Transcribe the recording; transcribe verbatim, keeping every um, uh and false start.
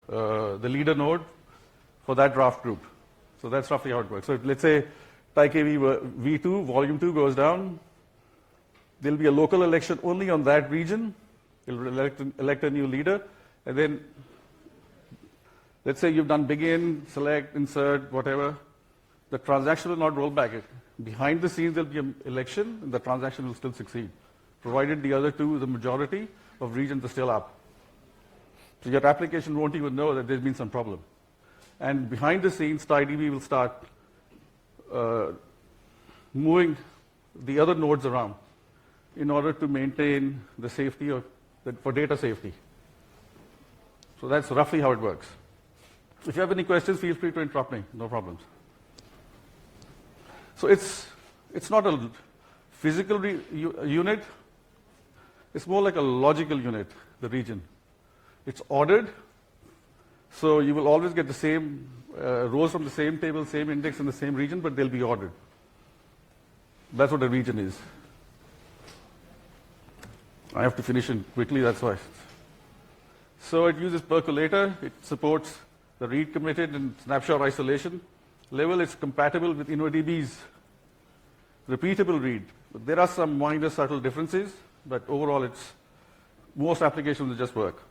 uh, the leader node for that draft group. So that's roughly how it works. So if, let's say T I K V V two, volume two goes down, there'll be a local election only on that region. It'll elect, elect a new leader, and then let's say you've done begin, select, insert, whatever. The transaction will not roll back. Behind the scenes, there'll be an election, and the transaction will still succeed, provided the other two, the majority of regions are still up. So your application won't even know that there's been some problem. And behind the scenes, T I D B will start uh, moving the other nodes around in order to maintain the safety of the, for data safety. So that's roughly how it works. If you have any questions, feel free to interrupt me. No problems. So it's it's not a physical re unit. It's more like a logical unit, the region. It's ordered, so you will always get the same uh, rows from the same table, same index in the same region, but they'll be ordered. That's what a region is. I have to finish it quickly, that's why. So it uses Percolator. It supports the read committed and snapshot isolation level. It's compatible with InnoDB's repeatable read. But there are some minor subtle differences, but overall it's most applications will just work.